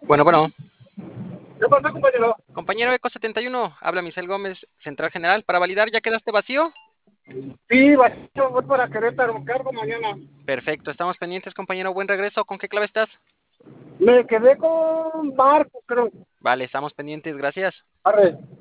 Bueno. ¿Qué pasa, compañero? Compañero Eco 71, habla Misael Gómez, Central General. Para validar, ¿ya quedaste vacío? Sí, vacío, voy para Querétaro, cargo mañana. Perfecto, estamos pendientes, compañero. Buen regreso. ¿Con qué clave estás? Me quedé con Marco, creo. Vale, estamos pendientes, gracias. Arre.